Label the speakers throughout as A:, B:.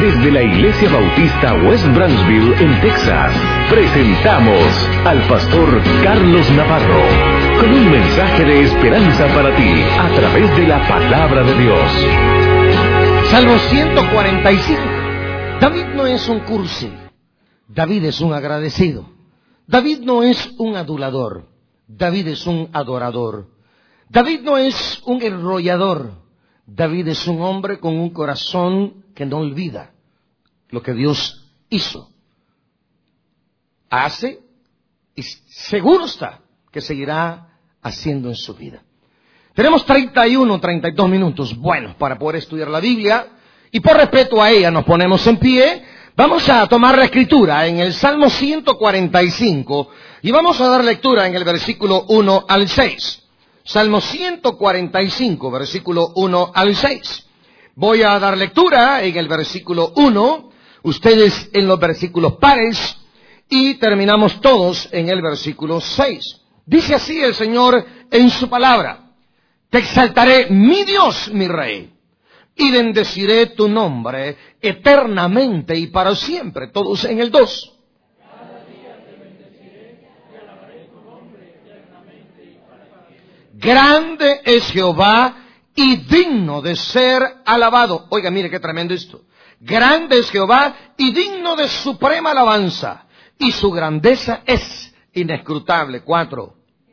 A: Desde la Iglesia Bautista West Branchville, en Texas, presentamos al pastor Carlos Navarro con un mensaje de esperanza para ti a través de la palabra de Dios.
B: Salmo 145. David no es un cursi, David es un agradecido. David no es un adulador, David es un adorador. David no es un enrollador, David es un hombre con un corazón que no olvida lo que Dios hizo, hace y seguro está que seguirá haciendo en su vida. Tenemos 32 minutos buenos para poder estudiar la Biblia y por respeto a ella nos ponemos en pie. Vamos a tomar la escritura en el Salmo 145 y vamos a dar lectura en el versículo 1 al 6. Salmo 145, versículo 1 al 6. Voy a dar lectura en el versículo 1, ustedes en los versículos pares y terminamos todos en el versículo 6. Dice así el Señor en su palabra: te exaltaré, mi Dios, mi Rey, y bendeciré tu nombre eternamente y para siempre. Todos en el 2. Grande es Jehová y digno de ser alabado. Oiga, mire qué tremendo esto. Grande es Jehová y digno de suprema alabanza, y su grandeza es inescrutable. 4.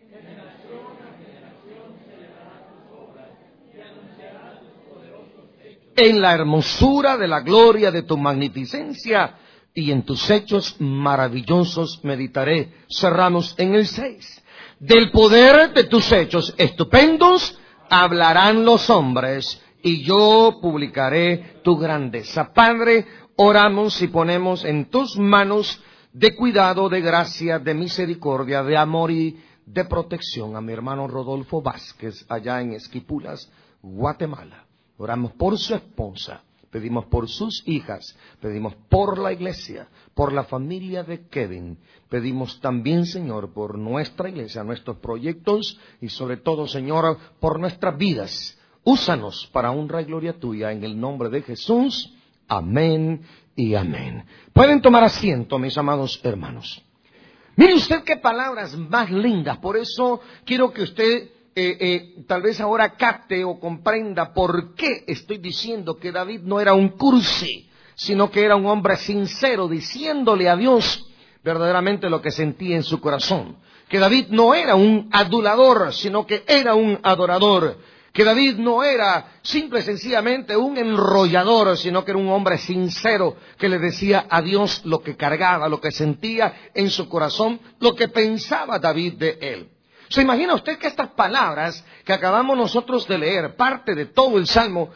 B: En la hermosura de la gloria de tu magnificencia y en tus hechos maravillosos meditaré. Cerramos en el 6. Del poder de tus hechos estupendos hablarán los hombres, y yo publicaré tu grandeza. Padre, oramos y ponemos en tus manos de cuidado, de gracia, de misericordia, de amor y de protección a mi hermano Rodolfo Vázquez, allá en Esquipulas, Guatemala. Oramos por su esposa, pedimos por sus hijas, pedimos por la iglesia, por la familia de Kevin. Pedimos también, Señor, por nuestra iglesia, nuestros proyectos y sobre todo, Señor, por nuestras vidas. Úsanos para honra y gloria tuya en el nombre de Jesús. Amén y amén. Pueden tomar asiento, mis amados hermanos. Mire usted qué palabras más lindas. Por eso quiero que usted tal vez ahora capte o comprenda por qué estoy diciendo que David no era un cursi, sino que era un hombre sincero, diciéndole a Dios verdaderamente lo que sentía en su corazón. Que David no era un adulador, sino que era un adorador. Que David no era simple y sencillamente un enrollador, sino que era un hombre sincero que le decía a Dios lo que cargaba, lo que sentía en su corazón, lo que pensaba David de él. ¿Se imagina usted que estas palabras que acabamos nosotros de leer, parte de todo el Salmo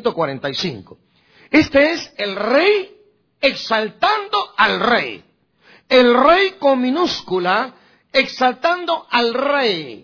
B: 145, este es el rey exaltando al rey? El rey con minúscula exaltando al rey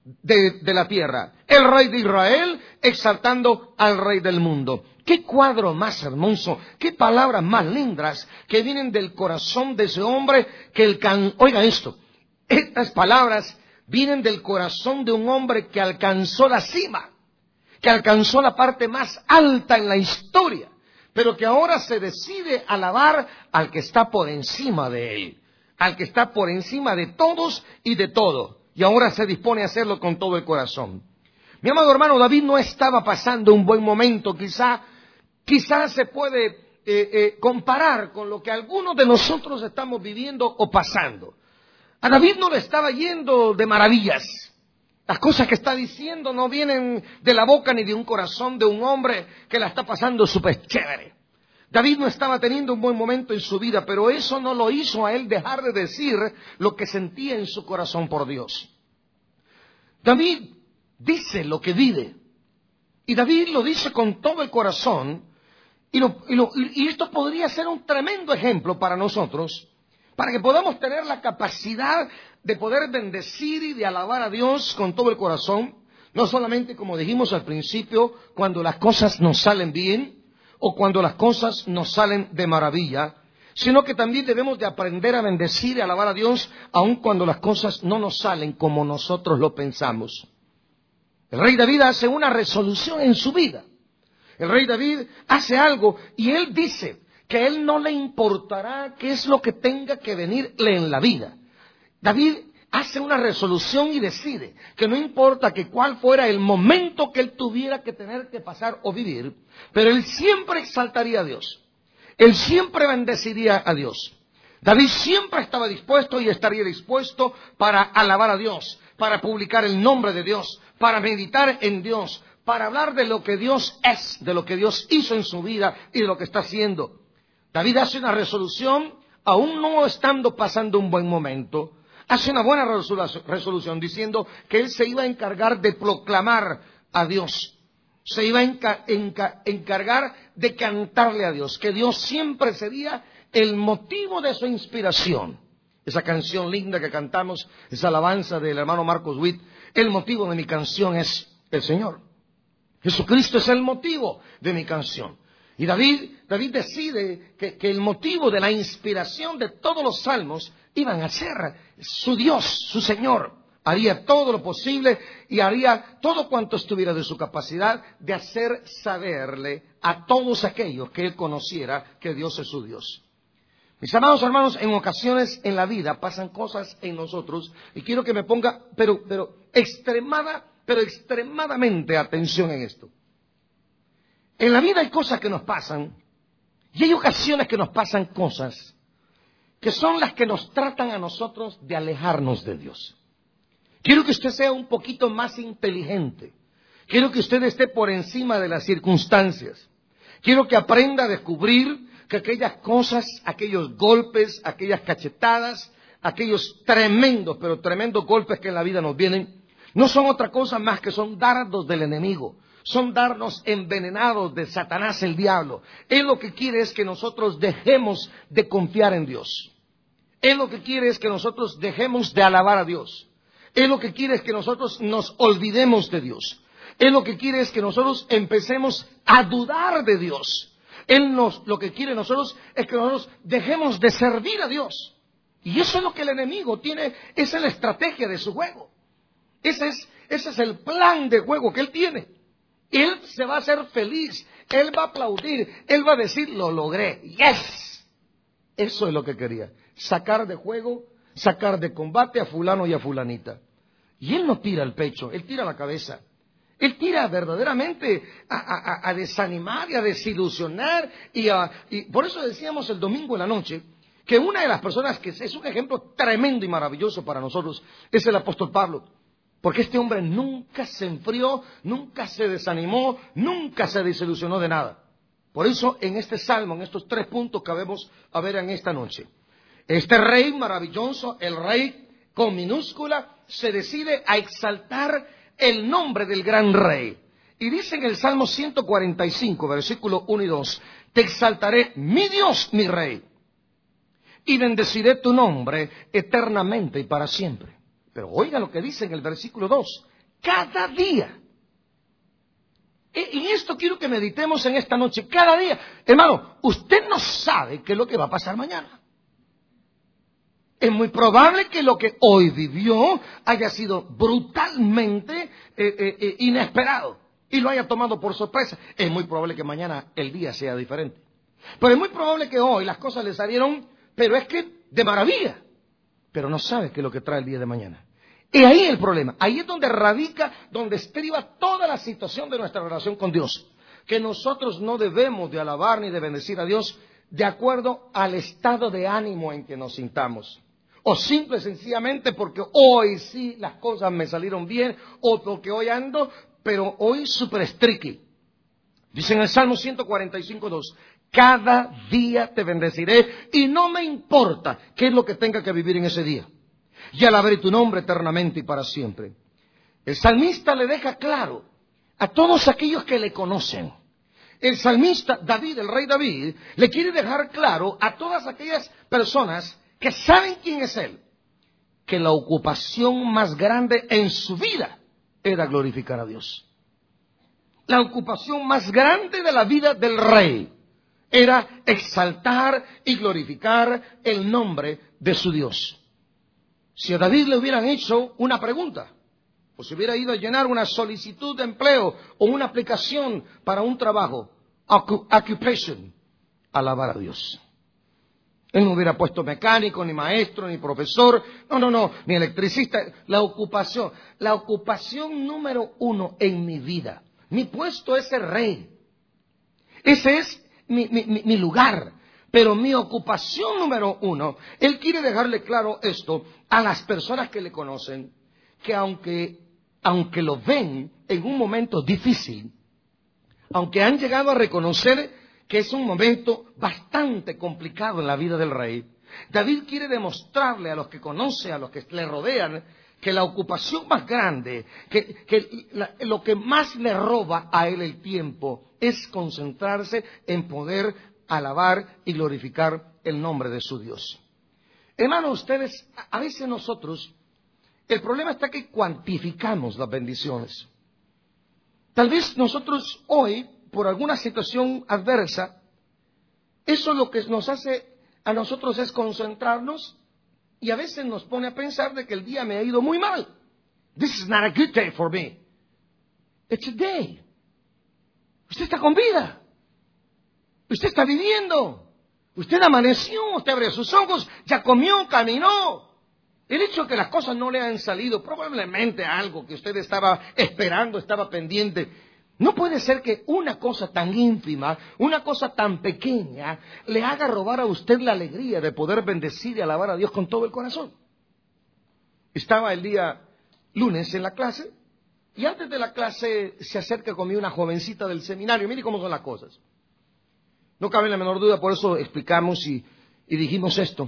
B: de la tierra. El rey de Israel exaltando al rey del mundo. Qué cuadro más hermoso, qué palabras más lindas que vienen del corazón de ese hombre que oiga esto, estas palabras vienen del corazón de un hombre que alcanzó la cima, que alcanzó la parte más alta en la historia, pero que ahora se decide alabar al que está por encima de él, al que está por encima de todos y de todo, y ahora se dispone a hacerlo con todo el corazón. Mi amado hermano, David no estaba pasando un buen momento, quizás se puede comparar con lo que algunos de nosotros estamos viviendo o pasando. A David no le estaba yendo de maravillas. Las cosas que está diciendo no vienen de la boca ni de un corazón de un hombre que la está pasando súper chévere. David no estaba teniendo un buen momento en su vida, pero eso no lo hizo a él dejar de decir lo que sentía en su corazón por Dios. David dice lo que vive. Y David lo dice con todo el corazón. Y esto podría ser un tremendo ejemplo para nosotros, para que podamos tener la capacidad de poder bendecir y de alabar a Dios con todo el corazón, no solamente, como dijimos al principio, cuando las cosas nos salen bien o cuando las cosas nos salen de maravilla, sino que también debemos de aprender a bendecir y alabar a Dios aun cuando las cosas no nos salen como nosotros lo pensamos. El rey David hace una resolución en su vida. El rey David hace algo y él dice que él no le importará qué es lo que tenga que venirle en la vida. David hace una resolución y decide que no importa que cuál fuera el momento que él tuviera que tener que pasar o vivir, pero él siempre exaltaría a Dios. Él siempre bendeciría a Dios. David siempre estaba dispuesto y estaría dispuesto para alabar a Dios, para publicar el nombre de Dios, para meditar en Dios, para hablar de lo que Dios es, de lo que Dios hizo en su vida y de lo que está haciendo. David hace una resolución, aún no estando pasando un buen momento, hace una buena resolución diciendo que él se iba a encargar de proclamar a Dios. Se iba a encargar de cantarle a Dios, que Dios siempre sería el motivo de su inspiración. Esa canción linda que cantamos, esa alabanza del hermano Marcos Witt, el motivo de mi canción es el Señor. Jesucristo es el motivo de mi canción. Y David decide que el motivo de la inspiración de todos los salmos iban a ser su Dios, su Señor. Haría todo lo posible y haría todo cuanto estuviera de su capacidad de hacer saberle a todos aquellos que él conociera que Dios es su Dios. Mis amados hermanos, en ocasiones en la vida pasan cosas en nosotros y quiero que me ponga, pero extremadamente atención en esto. En la vida hay cosas que nos pasan y hay ocasiones que nos pasan cosas que son las que nos tratan a nosotros de alejarnos de Dios. Quiero que usted sea un poquito más inteligente. Quiero que usted esté por encima de las circunstancias. Quiero que aprenda a descubrir que aquellas cosas, aquellos golpes, aquellas cachetadas, aquellos tremendos, pero tremendos golpes que en la vida nos vienen, no son otra cosa más que son dardos del enemigo. Son dardos envenenados de Satanás, el diablo. Él lo que quiere es que nosotros dejemos de confiar en Dios. Él lo que quiere es que nosotros dejemos de alabar a Dios. Él lo que quiere es que nosotros nos olvidemos de Dios. Él lo que quiere es que nosotros empecemos a dudar de Dios. Lo que quiere nosotros es que nosotros dejemos de servir a Dios. Y eso es lo que el enemigo tiene, esa es la estrategia de su juego. Ese es el plan de juego que él tiene. Él se va a hacer feliz, él va a aplaudir, él va a decir, lo logré, yes. Eso es lo que quería, sacar de juego, sacar de combate a fulano y a fulanita. Y él no tira el pecho, él tira la cabeza. Él tira verdaderamente a desanimar y a desilusionar. Y por eso decíamos el domingo en la noche que una de las personas que es un ejemplo tremendo y maravilloso para nosotros es el apóstol Pablo. Porque este hombre nunca se enfrió, nunca se desanimó, nunca se desilusionó de nada. Por eso en este salmo, en estos 3 puntos que vamos a ver en esta noche, este rey maravilloso, el rey con minúscula, se decide a exaltar el nombre del gran rey. Y dice en el Salmo 145, versículo 1 y 2, te exaltaré, mi Dios, mi rey, y bendeciré tu nombre eternamente y para siempre. Pero oiga lo que dice en el versículo 2, cada día. Y esto quiero que meditemos en esta noche, cada día. Hermano, usted no sabe qué es lo que va a pasar mañana. Es muy probable que lo que hoy vivió haya sido brutalmente inesperado y lo haya tomado por sorpresa. Es muy probable que mañana el día sea diferente. Pero es muy probable que hoy las cosas le salieron, pero es que de maravilla. Pero no sabe qué es lo que trae el día de mañana. Y ahí el problema, ahí es donde radica, donde estriba toda la situación de nuestra relación con Dios. Que nosotros no debemos de alabar ni de bendecir a Dios de acuerdo al estado de ánimo en que nos sintamos. O simple y sencillamente porque hoy sí las cosas me salieron bien, o porque hoy ando, pero hoy súper tricky. Dice en el Salmo 145:2, cada día te bendeciré y no me importa qué es lo que tenga que vivir en ese día. Y alabaré tu nombre eternamente y para siempre. El salmista le deja claro a todos aquellos que le conocen. El salmista David, el rey David, le quiere dejar claro a todas aquellas personas que saben quién es él, que la ocupación más grande en su vida era glorificar a Dios. La ocupación más grande de la vida del rey era exaltar y glorificar el nombre de su Dios. Si a David le hubieran hecho una pregunta, o si hubiera ido a llenar una solicitud de empleo o una aplicación para un trabajo, occupation, alabar a Dios. Él no hubiera puesto mecánico, ni maestro, ni profesor, no, ni electricista. La ocupación número 1 en mi vida. Mi puesto es ser rey. Ese es mi lugar. Pero mi ocupación número 1, Él quiere dejarle claro esto a las personas que le conocen, que aunque lo ven en un momento difícil, aunque han llegado a reconocer que es un momento bastante complicado en la vida del rey, David quiere demostrarle a los que conoce, a los que le rodean, que la ocupación más grande, lo que más le roba a él el tiempo, es concentrarse en poder alabar y glorificar el nombre de su Dios. Hermanos, ustedes, a veces nosotros, el problema está que cuantificamos las bendiciones. Tal vez nosotros hoy, por alguna situación adversa, eso lo que nos hace a nosotros es concentrarnos y a veces nos pone a pensar de que el día me ha ido muy mal. This is not a good day for me. It's a day. Usted está con vida. Usted está viviendo. Usted amaneció, usted abrió sus ojos, ya comió, caminó. El hecho de que las cosas no le han salido, probablemente algo que usted estaba esperando, estaba pendiente. No puede ser que una cosa tan ínfima, una cosa tan pequeña, le haga robar a usted la alegría de poder bendecir y alabar a Dios con todo el corazón. Estaba el día lunes en la clase y antes de la clase se acerca conmigo una jovencita del seminario. Mire cómo son las cosas. No cabe la menor duda, por eso explicamos y dijimos esto,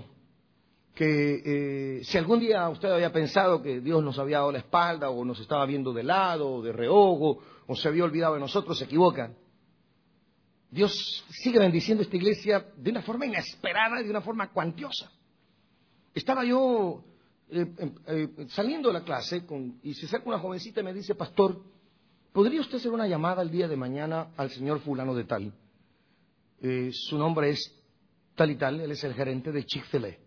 B: que si algún día usted había pensado que Dios nos había dado la espalda o nos estaba viendo de lado o de reojo o se había olvidado de nosotros, se equivocan. Dios sigue bendiciendo esta iglesia de una forma inesperada y de una forma cuantiosa. Estaba yo saliendo de la clase y se acerca una jovencita y me dice: pastor, ¿podría usted hacer una llamada el día de mañana al señor fulano de tal? Su nombre es tal y tal, él es el gerente de Chick-fil-A.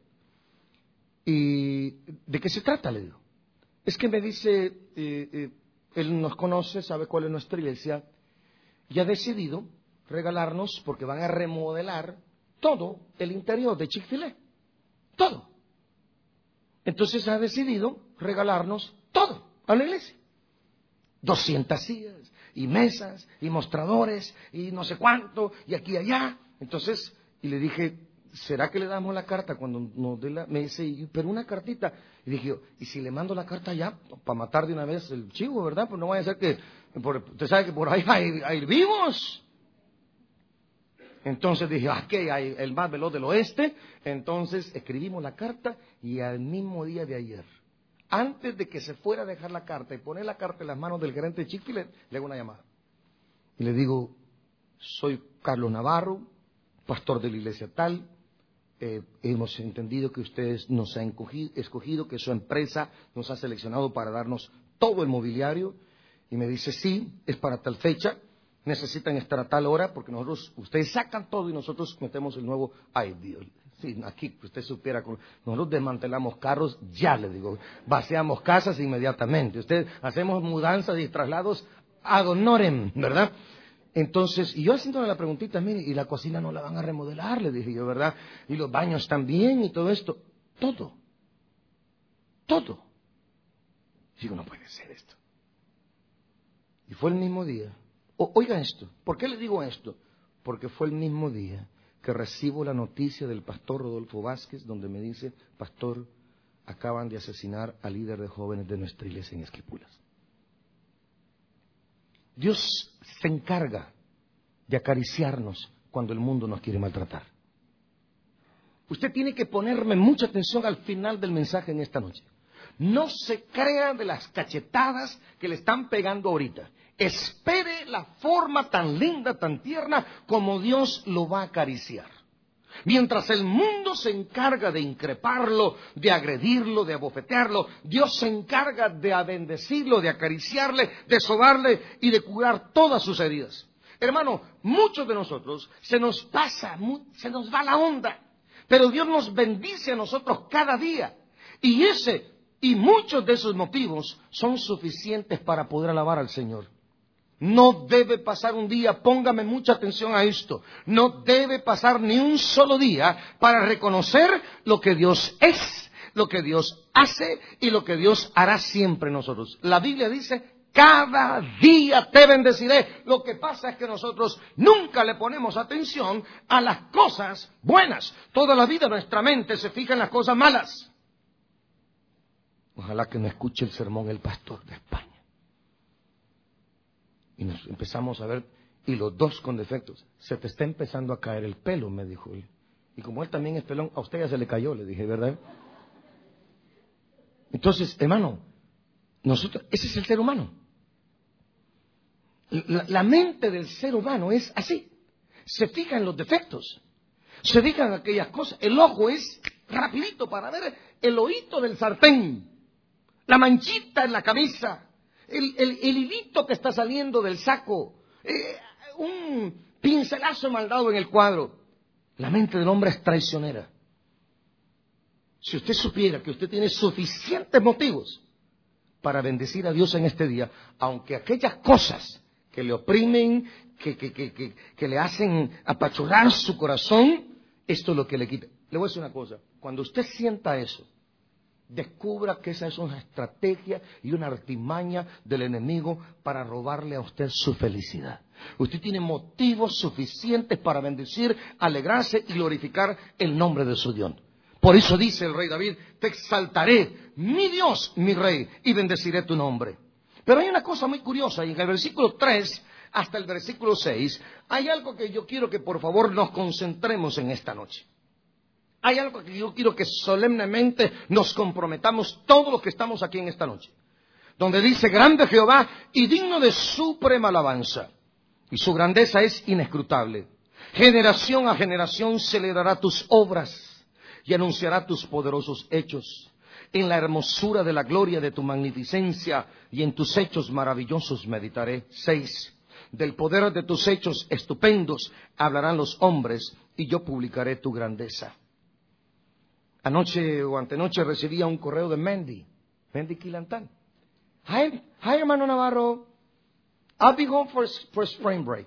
B: ¿Y de qué se trata? Le digo. Es que me dice, él nos conoce, sabe cuál es nuestra iglesia, y ha decidido regalarnos, porque van a remodelar todo el interior de Chick-fil-A. Todo. Entonces ha decidido regalarnos todo a la iglesia. 200 sillas, y mesas, y mostradores, y no sé cuánto, y aquí y allá. Entonces, y le dije: ¿será que le damos la carta cuando nos dé la...? Me dice: pero una cartita. Y dije yo: ¿y si le mando la carta ya para matar de una vez el chivo, verdad? Pues no vaya a ser que... usted sabe que por ahí hay vivos. Entonces dije: ¿qué hay? El más veloz del oeste. Entonces escribimos la carta y al mismo día de ayer, antes de que se fuera a dejar la carta y poner la carta en las manos del gerente de Chick-fil-A, le hago una llamada. Y le digo: soy Carlos Navarro, pastor de la iglesia tal. Hemos entendido que ustedes nos han escogido, que su empresa nos ha seleccionado para darnos todo el mobiliario. Y me dice: sí, es para tal fecha, necesitan estar a tal hora, porque ustedes sacan todo y nosotros metemos el nuevo. Ay, Dios, sí, aquí usted supiera, nosotros desmantelamos carros, ya le digo, vaciamos casas inmediatamente, hacemos mudanzas y traslados ad honorem, ¿verdad? Entonces, y yo haciéndole la preguntita: mire, ¿y la cocina no la van a remodelar? Le dije yo, ¿verdad? Y los baños también y todo esto. Todo. Digo: no puede ser esto. Y fue el mismo día. Oiga esto. ¿Por qué le digo esto? Porque fue el mismo día que recibo la noticia del pastor Rodolfo Vázquez, donde me dice: pastor, acaban de asesinar al líder de jóvenes de nuestra iglesia en Esquipulas. Dios se encarga de acariciarnos cuando el mundo nos quiere maltratar. Usted tiene que ponerme mucha atención al final del mensaje en esta noche. No se crea de las cachetadas que le están pegando ahorita. Espere la forma tan linda, tan tierna, como Dios lo va a acariciar. Mientras el mundo se encarga de increparlo, de agredirlo, de abofetearlo, Dios se encarga de bendecirlo, de acariciarle, de sobarle y de curar todas sus heridas. Hermano, muchos de nosotros se nos va la onda, pero Dios nos bendice a nosotros cada día. Y muchos de esos motivos son suficientes para poder alabar al Señor. No debe pasar un día, póngame mucha atención a esto, no debe pasar ni un solo día para reconocer lo que Dios es, lo que Dios hace y lo que Dios hará siempre en nosotros. La Biblia dice, cada día te bendeciré. Lo que pasa es que nosotros nunca le ponemos atención a las cosas buenas. Toda la vida nuestra mente se fija en las cosas malas. Ojalá que no escuche el sermón el pastor de España. Y nos empezamos a ver, y los dos con defectos. Se te está empezando a caer el pelo, me dijo él. Y como él también es pelón, a usted ya se le cayó, le dije, ¿verdad? Entonces, hermano, ese es el ser humano. La mente del ser humano es así. Se fija en los defectos. Se fija en aquellas cosas. El ojo es rapidito para ver el oído del sartén. La manchita en la camisa. El hilito que está saliendo del saco. Un pincelazo mal dado en el cuadro. La mente del hombre es traicionera. Si usted supiera que usted tiene suficientes motivos para bendecir a Dios en este día, aunque aquellas cosas que le oprimen, que le hacen apachurrar su corazón, esto es lo que le quita. Le voy a decir una cosa, cuando usted sienta eso, descubra que esa es una estrategia y una artimaña del enemigo para robarle a usted su felicidad. Usted tiene motivos suficientes para bendecir, alegrarse y glorificar el nombre de su Dios. Por eso dice el rey David, te exaltaré, mi Dios, mi rey, y bendeciré tu nombre. Pero hay una cosa muy curiosa, y en el versículo 3 hasta el versículo 6, hay algo que yo quiero que por favor nos concentremos en esta noche. Hay algo que yo quiero que solemnemente nos comprometamos todos los que estamos aquí en esta noche. Donde dice, grande Jehová y digno de suprema alabanza. Y su grandeza es inescrutable. Generación a generación celebrará tus obras y anunciará tus poderosos hechos. En la hermosura de la gloria de tu magnificencia y en tus hechos maravillosos meditaré. 6. Del poder de tus hechos estupendos hablarán los hombres y yo publicaré tu grandeza. Anoche o antenoche recibía un correo de Mendy Quilantán. Hi, hermano Navarro. I'll be home for spring break.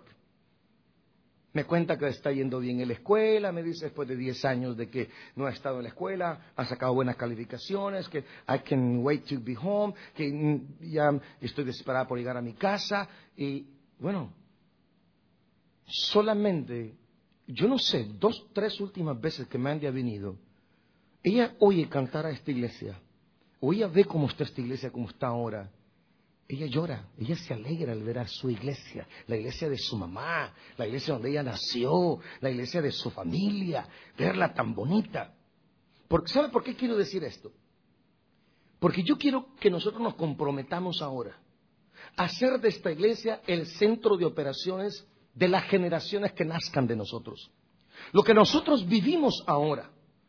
B: Me cuenta que está yendo bien en la escuela, me dice después de 10 años de que no ha estado en la escuela, ha sacado buenas calificaciones, que I can wait to be home, que ya estoy desesperada por llegar a mi casa. Y bueno, solamente, yo no sé, 2, 3 últimas veces que Mandy ha venido, ella oye cantar a esta iglesia, o ella ve cómo está esta iglesia, cómo está ahora. Ella llora, ella se alegra al ver a su iglesia, la iglesia de su mamá, la iglesia donde ella nació, la iglesia de su familia, verla tan bonita. ¿Sabe por qué quiero decir esto? Porque yo quiero que nosotros nos comprometamos ahora a hacer de esta iglesia el centro de operaciones de las generaciones que nazcan de nosotros. Lo que nosotros vivimos ahora,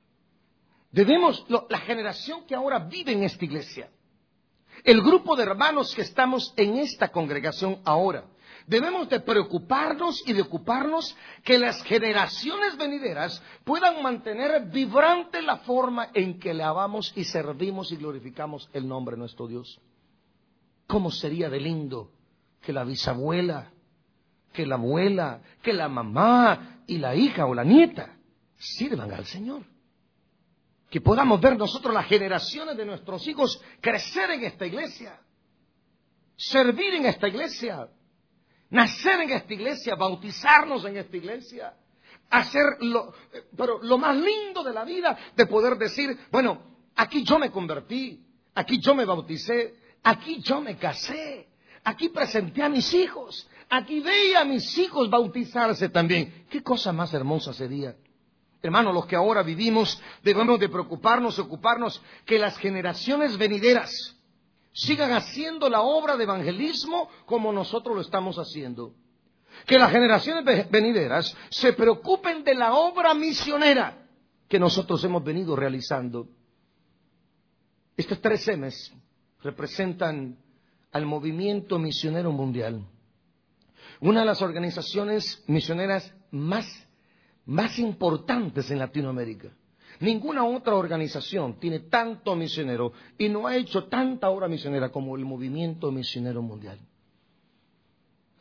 B: la generación que ahora vive en esta iglesia, el grupo de hermanos que estamos en esta congregación ahora, debemos de preocuparnos y de ocuparnos que las generaciones venideras puedan mantener vibrante la forma en que le amamos y servimos y glorificamos el nombre de nuestro Dios. ¿Cómo sería de lindo que la bisabuela, que la abuela, que la mamá y la hija o la nieta sirvan al Señor? Que podamos ver nosotros las generaciones de nuestros hijos crecer en esta iglesia, servir en esta iglesia, nacer en esta iglesia, bautizarnos en esta iglesia, pero lo más lindo de la vida, de poder decir, bueno, aquí yo me convertí, aquí yo me bauticé, aquí yo me casé, aquí presenté a mis hijos, aquí veía a mis hijos bautizarse también. ¿Qué cosa más hermosa sería? Hermanos, los que ahora vivimos debemos de preocuparnos, ocuparnos que las generaciones venideras sigan haciendo la obra de evangelismo como nosotros lo estamos haciendo. Que las generaciones venideras se preocupen de la obra misionera que nosotros hemos venido realizando. Estos 3 M's representan al movimiento misionero mundial. Una de las organizaciones misioneras más importantes en Latinoamérica. Ninguna otra organización tiene tanto misionero y no ha hecho tanta obra misionera como el movimiento misionero mundial.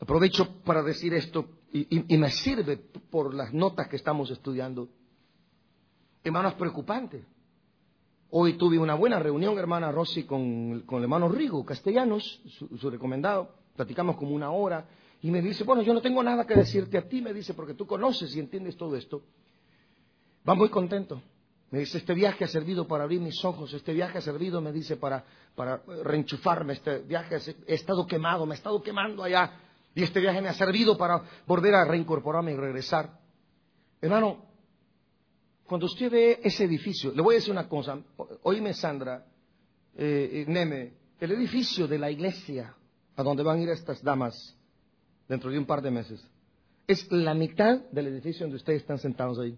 B: Aprovecho para decir esto y me sirve por las notas que estamos estudiando. Hermano, es preocupante. Hoy tuve una buena reunión, hermana Rosy, con el hermano Rigo Castellanos, su recomendado. Platicamos como 1 hora y me dice, bueno, yo no tengo nada que decirte a ti, me dice, porque tú conoces y entiendes todo esto. Va muy contento. Me dice, este viaje ha servido para abrir mis ojos, este viaje ha servido, me dice, para reenchufarme, este viaje he estado quemado, me he estado quemando allá, y este viaje me ha servido para volver a reincorporarme y regresar. Hermano, cuando usted ve ese edificio, le voy a decir una cosa, oíme Sandra, Neme, el edificio de la iglesia a donde van a ir estas damas dentro de un par de meses, es la mitad del edificio donde ustedes están sentados ahí.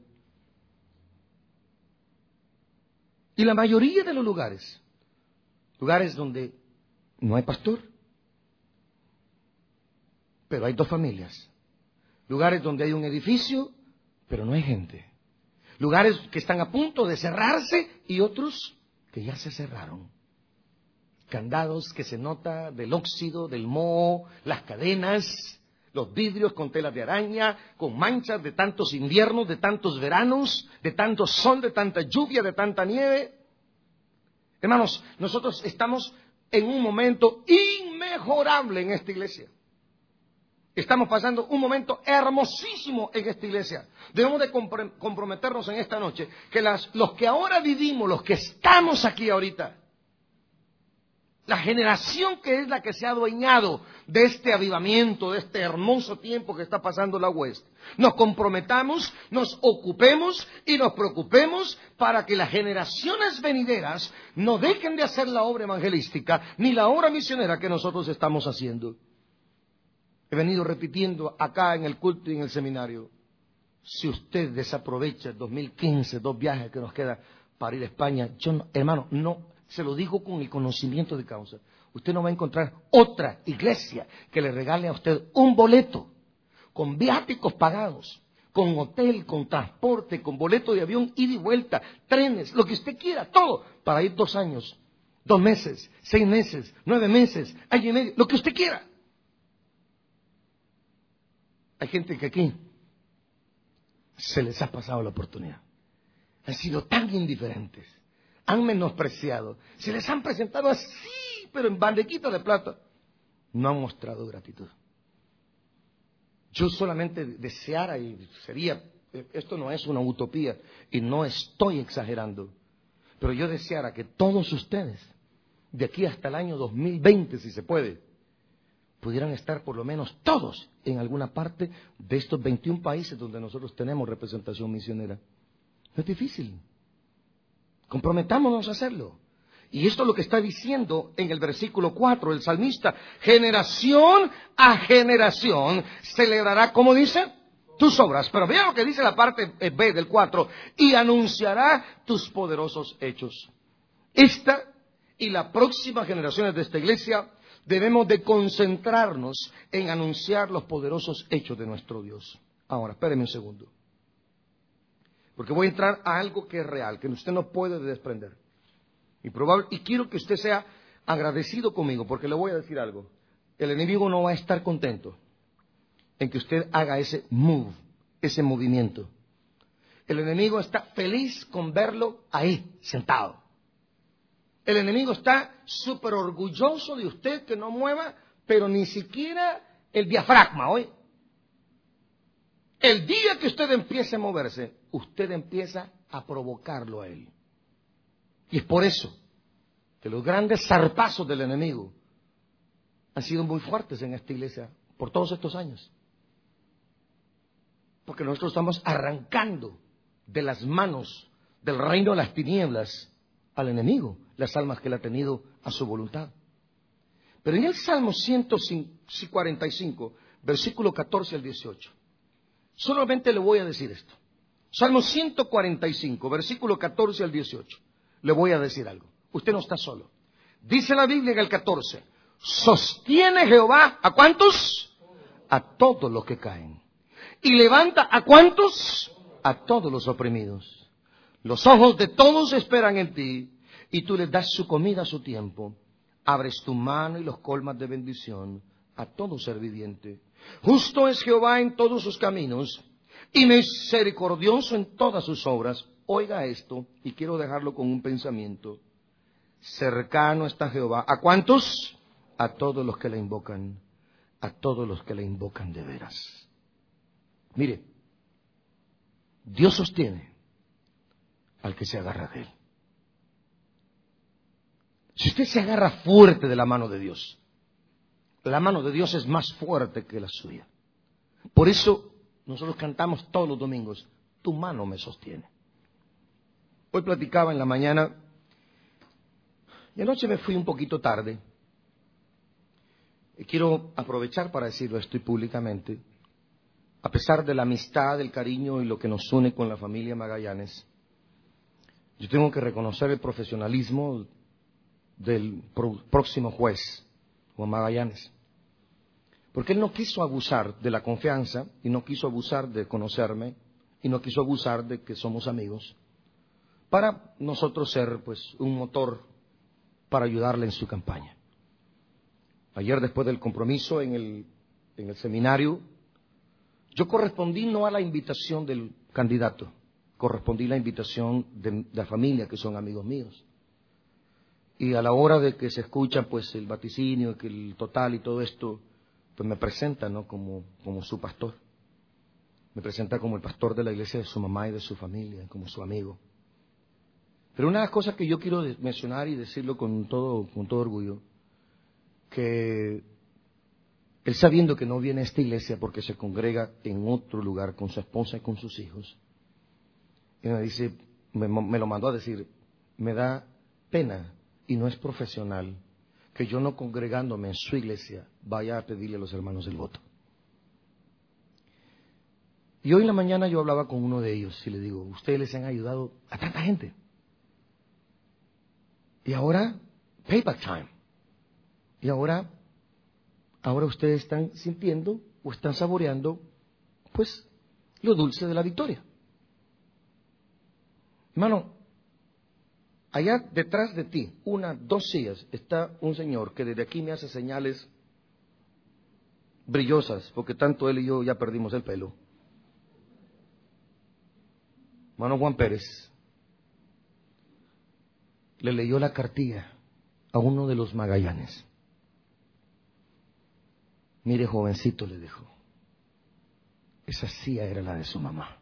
B: Y la mayoría de los lugares donde no hay pastor, pero hay 2 familias. Lugares donde hay un edificio, pero no hay gente. Lugares que están a punto de cerrarse y otros que ya se cerraron. Candados que se nota del óxido, del moho, las cadenas, los vidrios con telas de araña, con manchas de tantos inviernos, de tantos veranos, de tanto sol, de tanta lluvia, de tanta nieve. Hermanos, nosotros estamos en un momento inmejorable en esta iglesia. Estamos pasando un momento hermosísimo en esta iglesia. Debemos de comprometernos en esta noche que los que ahora vivimos, los que estamos aquí ahorita, la generación que es la que se ha adueñado de este avivamiento, de este hermoso tiempo que está pasando la West, nos comprometamos, nos ocupemos y nos preocupemos para que las generaciones venideras no dejen de hacer la obra evangelística ni la obra misionera que nosotros estamos haciendo. He venido repitiendo acá en el culto y en el seminario, si usted desaprovecha el 2015, 2 viajes que nos queda para ir a España, hermano, no. Se lo digo con el conocimiento de causa. Usted no va a encontrar otra iglesia que le regale a usted un boleto con viáticos pagados, con hotel, con transporte, con boleto de avión, ida y vuelta, trenes, lo que usted quiera, todo, para ir 2 años, 2 meses, 6 meses, 9 meses, año y medio, lo que usted quiera. Hay gente que aquí se les ha pasado la oportunidad. Han sido tan indiferentes. Han menospreciado, se les han presentado así, pero en bandequita de plata. No han mostrado gratitud. Yo solamente deseara, y esto no es una utopía, y no estoy exagerando, pero yo deseara que todos ustedes, de aquí hasta el año 2020, si se puede, pudieran estar por lo menos todos en alguna parte de estos 21 países donde nosotros tenemos representación misionera. No es difícil. Comprometámonos a hacerlo. Y esto es lo que está diciendo en el versículo 4 el salmista. Generación a generación celebrará, ¿cómo dice? Tus obras. Pero vean lo que dice la parte B del 4. Y anunciará tus poderosos hechos. Esta y las próximas generaciones de esta iglesia debemos de concentrarnos en anunciar los poderosos hechos de nuestro Dios. Ahora, espéreme un segundo. Porque voy a entrar a algo que es real, que usted no puede desprender. Y quiero que usted sea agradecido conmigo, porque le voy a decir algo. El enemigo no va a estar contento en que usted haga ese movimiento. El enemigo está feliz con verlo ahí, sentado. El enemigo está súper orgulloso de usted que no mueva, pero ni siquiera el diafragma, ¿oye? El día que usted empiece a moverse, usted empieza a provocarlo a él. Y es por eso que los grandes zarpazos del enemigo han sido muy fuertes en esta iglesia por todos estos años. Porque nosotros estamos arrancando de las manos del reino de las tinieblas al enemigo las almas que él ha tenido a su voluntad. Pero en el Salmo 145, versículo 14 al 18, solamente le voy a decir esto. Salmo 145, versículo 14 al 18. Le voy a decir algo. Usted no está solo. Dice la Biblia en el 14. Sostiene Jehová, ¿a cuántos? A todos los que caen. Y levanta, ¿a cuántos? A todos los oprimidos. Los ojos de todos esperan en ti. Y tú les das su comida a su tiempo. Abres tu mano y los colmas de bendición a todo ser viviente. Justo es Jehová en todos sus caminos y misericordioso en todas sus obras. Oiga esto, y quiero dejarlo con un pensamiento. Cercano está Jehová. ¿A cuántos? A todos los que le invocan. A todos los que le invocan de veras. Mire, Dios sostiene al que se agarra de él. Si usted se agarra fuerte de la mano de Dios, la mano de Dios es más fuerte que la suya. Por eso nosotros cantamos todos los domingos, tu mano me sostiene. Hoy platicaba en la mañana, y anoche me fui un poquito tarde. Y quiero aprovechar para decirlo esto públicamente. A pesar de la amistad, el cariño y lo que nos une con la familia Magallanes, yo tengo que reconocer el profesionalismo del próximo juez, Juan Magallanes. Porque él no quiso abusar de la confianza, y no quiso abusar de conocerme, y no quiso abusar de que somos amigos, para nosotros ser pues un motor para ayudarle en su campaña. Ayer, después del compromiso en el seminario, yo correspondí no a la invitación del candidato, correspondí a la invitación de la familia, que son amigos míos. Y a la hora de que se escucha pues el vaticinio, que el total y todo esto, pues me presenta, ¿no?, como su pastor. Me presenta como el pastor de la iglesia de su mamá y de su familia, como su amigo. Pero una de las cosas que yo quiero mencionar y decirlo con todo orgullo, que él, sabiendo que no viene a esta iglesia porque se congrega en otro lugar con su esposa y con sus hijos, y me dice, me lo mandó a decir, me da pena y no es profesional que yo, no congregándome en su iglesia, vaya a pedirle a los hermanos el voto. Y hoy en la mañana yo hablaba con uno de ellos y le digo, ustedes les han ayudado a tanta gente. Y ahora, payback time. Y ahora ustedes están sintiendo o están saboreando, pues, lo dulce de la victoria. Hermano, allá detrás de ti, 2 sillas, está un señor que desde aquí me hace señales brillosas, porque tanto él y yo ya perdimos el pelo. Hermano Juan Pérez le leyó la cartilla a uno de los Magallanes. Mire, jovencito, le dijo, esa silla era la de su mamá.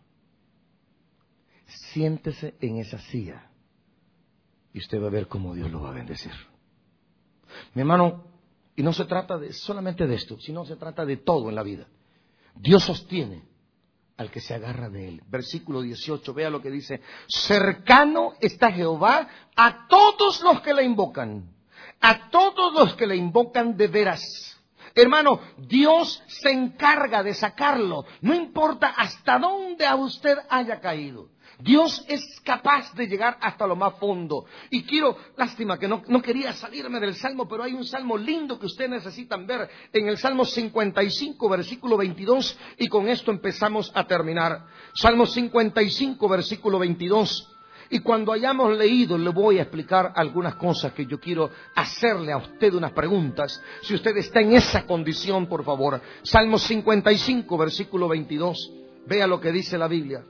B: Siéntese en esa silla y usted va a ver cómo Dios lo va a bendecir. Mi hermano, y no se trata solamente de esto, sino se trata de todo en la vida. Dios sostiene al que se agarra de él. Versículo 18, vea lo que dice. Cercano está Jehová a todos los que le invocan. A todos los que le invocan de veras. Hermano, Dios se encarga de sacarlo. No importa hasta dónde a usted haya caído. Dios es capaz de llegar hasta lo más fondo. Y lástima que no quería salirme del Salmo, pero hay un Salmo lindo que ustedes necesitan ver en el Salmo 55, versículo 22, y con esto empezamos a terminar. Salmo 55, versículo 22. Y cuando hayamos leído, le voy a explicar algunas cosas que yo quiero hacerle a usted unas preguntas. Si usted está en esa condición, por favor. Salmo 55, versículo 22. Vea lo que dice la Biblia.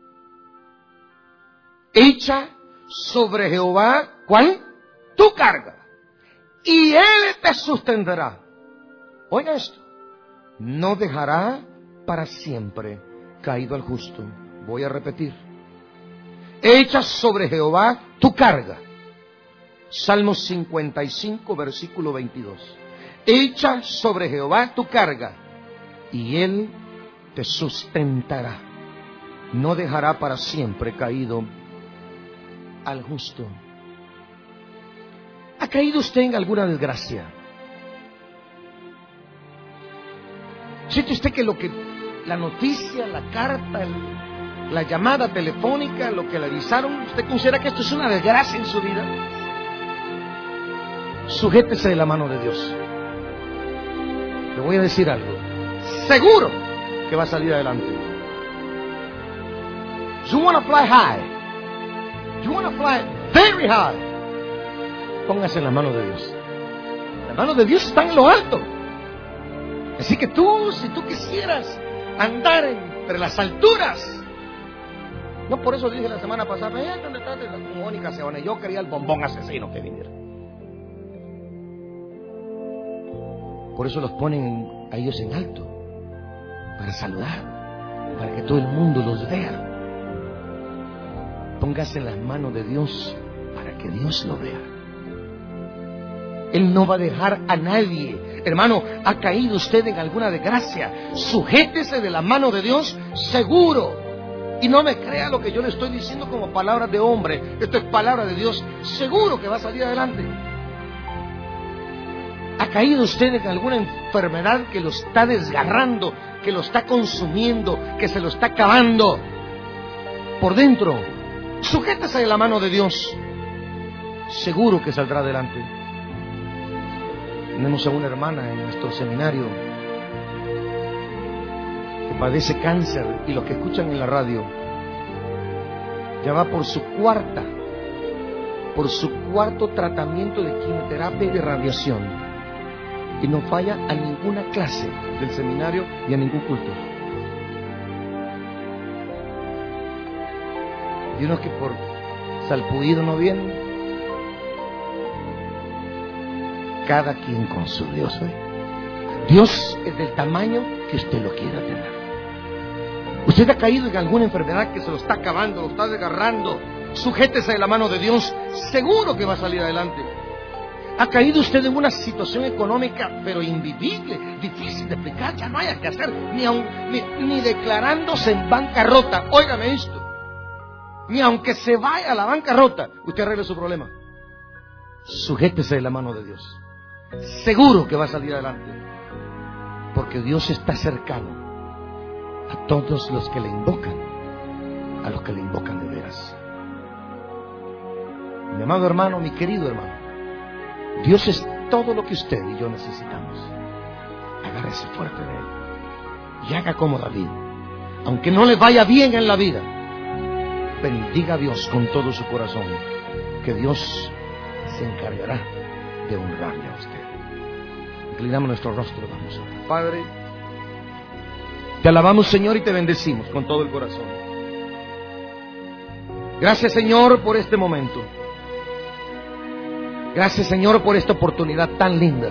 B: Echa sobre Jehová, ¿cuál? Tu carga, y Él te sustendrá. Oiga esto, no dejará para siempre caído al justo. Voy a repetir. Echa sobre Jehová tu carga. Salmo 55, versículo 22. Echa sobre Jehová tu carga, y Él te sustentará. No dejará para siempre caído al justo. ¿Ha caído usted en alguna desgracia? ¿Siente usted que la noticia, la carta, la llamada telefónica, lo que le avisaron, usted considera que esto es una desgracia en su vida? Sujétese de la mano de Dios. Le voy a decir algo. Seguro que va a salir adelante. You want to fly high. You want to fly very high. Póngase en la mano de Dios. La mano de Dios está en lo alto. Así que si tú quisieras andar entre las alturas, no por eso dije la semana pasada, ¿dónde está Mónica Sebane? Yo quería el bombón asesino que viniera. Por eso los ponen a ellos en alto, para saludar, para que todo el mundo los vea. Póngase en las manos de Dios para que Dios lo vea. Él no va a dejar a nadie. Hermano, ¿ha caído usted en alguna desgracia? Sujétese de la mano de Dios seguro. Y no me crea lo que yo le estoy diciendo como palabras de hombre. Esto es palabra de Dios. Seguro que va a salir adelante. ¿Ha caído usted en alguna enfermedad que lo está desgarrando, que lo está consumiendo, que se lo está acabando por dentro? Sujétese de la mano de Dios. Seguro que saldrá adelante. Tenemos a una hermana en nuestro seminario que padece cáncer, y los que escuchan en la radio, ya va por su cuarto tratamiento de quimioterapia y de radiación, y no falla a ninguna clase del seminario y a ningún culto. Y unos que por salpullido no vienen. Cada quien con su Dios, ¿eh? Dios es del tamaño que usted lo quiera tener. Usted ha caído en alguna enfermedad que se lo está acabando, lo está desgarrando. Sujétese de la mano de Dios, seguro que va a salir adelante. Ha caído usted en una situación económica, pero invivible, difícil de explicar, ya no haya que hacer, ni declarándose en bancarrota. Óigame esto, ni aunque se vaya a la bancarrota, usted arregle su problema. Sujétese de la mano de Dios. Seguro que va a salir adelante, porque Dios está cercano a todos los que le invocan, a los que le invocan de veras. Mi amado hermano, mi querido hermano, Dios es todo lo que usted y yo necesitamos. Agárrese fuerte de Él y haga como David. Aunque no le vaya bien en la vida, bendiga a Dios con todo su corazón, que Dios se encargará de honrarle a usted. Inclinamos nuestro rostro, vamos. Padre, te alabamos, Señor, y te bendecimos con todo el corazón. Gracias, Señor, por este momento. Gracias, Señor, por esta oportunidad tan linda.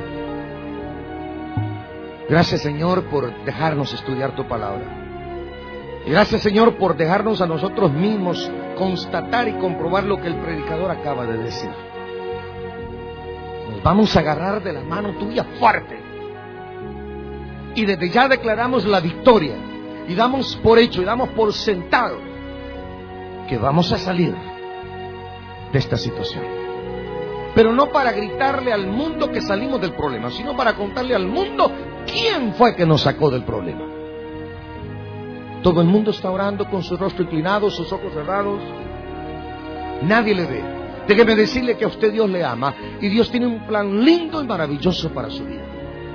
B: Gracias, Señor, por dejarnos estudiar tu palabra. Y gracias, Señor, por dejarnos a nosotros mismos constatar y comprobar lo que el predicador acaba de decir. Nos vamos a agarrar de la mano tuya fuerte. Y desde ya declaramos la victoria. Y damos por hecho y damos por sentado que vamos a salir de esta situación. Pero no para gritarle al mundo que salimos del problema, sino para contarle al mundo quién fue que nos sacó del problema. Todo el mundo está orando con su rostro inclinado, sus ojos cerrados. Nadie le ve. Déjeme decirle que a usted Dios le ama y Dios tiene un plan lindo y maravilloso para su vida.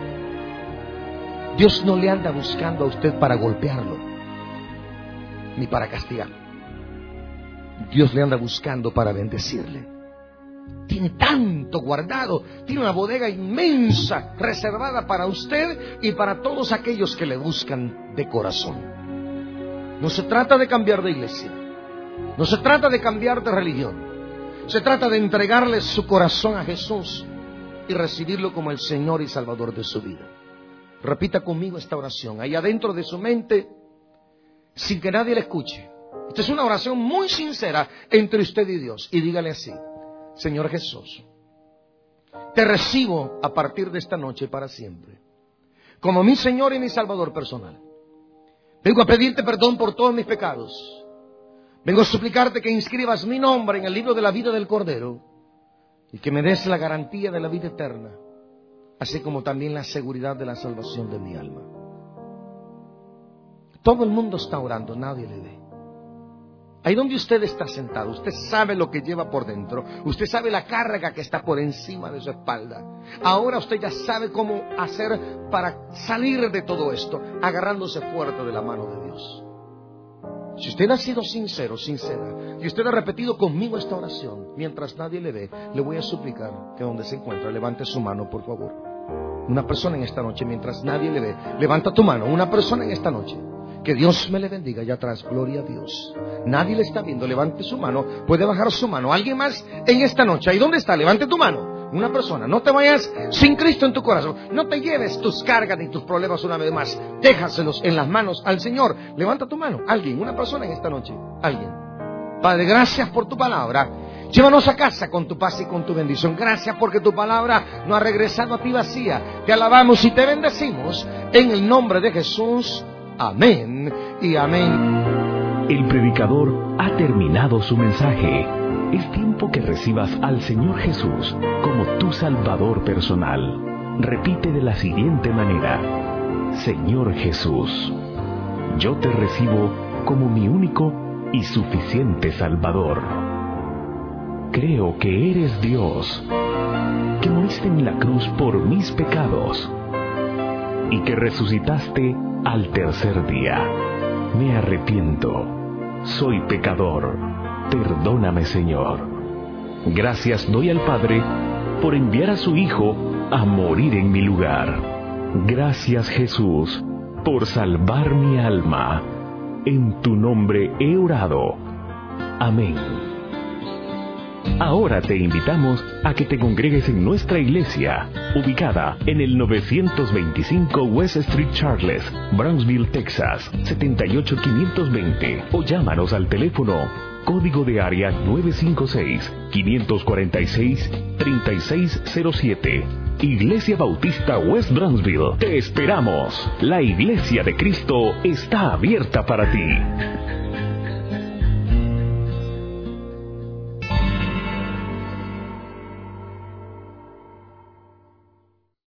B: Dios no le anda buscando a usted para golpearlo, ni para castigarlo. Dios le anda buscando para bendecirle. Tiene tanto guardado, tiene una bodega inmensa reservada para usted y para todos aquellos que le buscan de corazón. No se trata de cambiar de iglesia, no se trata de cambiar de religión. Se trata de entregarle su corazón a Jesús y recibirlo como el Señor y Salvador de su vida. Repita conmigo esta oración, ahí adentro de su mente, sin que nadie la escuche. Esta es una oración muy sincera entre usted y Dios. Y dígale así: Señor Jesús, te recibo a partir de esta noche para siempre, como mi Señor y mi Salvador personal. Vengo a pedirte perdón por todos mis pecados. Vengo a suplicarte que inscribas mi nombre en el libro de la vida del Cordero y que me des la garantía de la vida eterna, así como también la seguridad de la salvación de mi alma. Todo el mundo está orando, nadie le ve. Ahí donde usted está sentado, usted sabe lo que lleva por dentro. Usted sabe la carga que está por encima de su espalda. Ahora usted ya sabe cómo hacer para salir de todo esto, agarrándose fuerte de la mano de Dios. Si usted ha sido sincero, sincera, y usted ha repetido conmigo esta oración, mientras nadie le ve, le voy a suplicar que donde se encuentra, levante su mano, por favor. Una persona en esta noche, mientras nadie le ve, levanta tu mano. Una persona en esta noche. Que Dios me le bendiga allá atrás. Gloria a Dios. Nadie le está viendo. Levante su mano. Puede bajar su mano. ¿Alguien más en esta noche? ¿Ahí dónde está? Levante tu mano. Una persona. No te vayas sin Cristo en tu corazón. No te lleves tus cargas ni tus problemas una vez más. Déjaselos en las manos al Señor. Levanta tu mano. Alguien. Una persona en esta noche. Alguien. Padre, gracias por tu palabra. Llévanos a casa con tu paz y con tu bendición. Gracias porque tu palabra no ha regresado a ti vacía. Te alabamos y te bendecimos en el nombre de Jesús. Amén y amén.
A: El predicador ha terminado su mensaje. Es tiempo que recibas al Señor Jesús como tu Salvador personal. Repite de la siguiente manera: Señor Jesús, yo te recibo como mi único y suficiente Salvador. Creo que eres Dios, que moriste en la cruz por mis pecados y que resucitaste al tercer día. Me arrepiento. Soy pecador. Perdóname, Señor. Gracias doy al Padre por enviar a su Hijo a morir en mi lugar. Gracias, Jesús, por salvar mi alma. En tu nombre he orado. Amén. Ahora te invitamos a que te congregues en nuestra iglesia, ubicada en el 925 West Street Charles, Brownsville, Texas, 78520, o llámanos al teléfono código de área 956-546-3607. Iglesia Bautista West Brownsville. Te esperamos. La Iglesia de Cristo está abierta para ti.